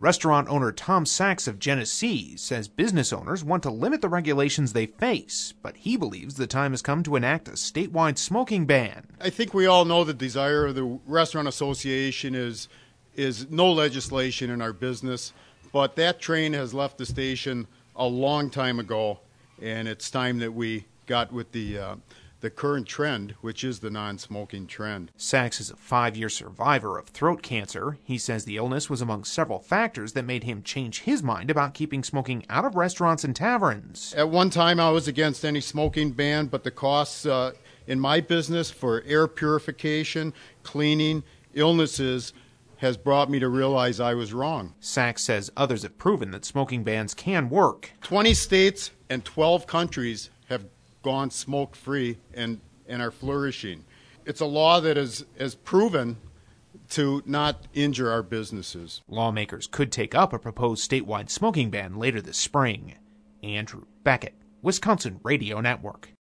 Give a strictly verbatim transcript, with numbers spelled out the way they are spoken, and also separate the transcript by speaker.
Speaker 1: Restaurant owner Tom Sachs of Genesee says business owners want to limit the regulations they face, but he believes the time has come to enact a statewide smoking ban.
Speaker 2: I think we all know the desire of the Restaurant Association is is no legislation in our business, but that train has left the station a long time ago, and it's time that we got with the uh, the current trend, which is the non-smoking trend.
Speaker 1: Sachs is a five-year survivor of throat cancer. He says the illness was among several factors that made him change his mind about keeping smoking out of restaurants and taverns.
Speaker 2: At one time, I was against any smoking ban, but the costs uh, in my business for air purification, cleaning, illnesses has brought me to realize I was wrong.
Speaker 1: Sachs says others have proven that smoking bans can work.
Speaker 2: twenty states and twelve countries have gone smoke-free and, and are flourishing. It's a law that is, is proven to not injure our businesses.
Speaker 1: Lawmakers could take up a proposed statewide smoking ban later this spring. Andrew Beckett, Wisconsin Radio Network.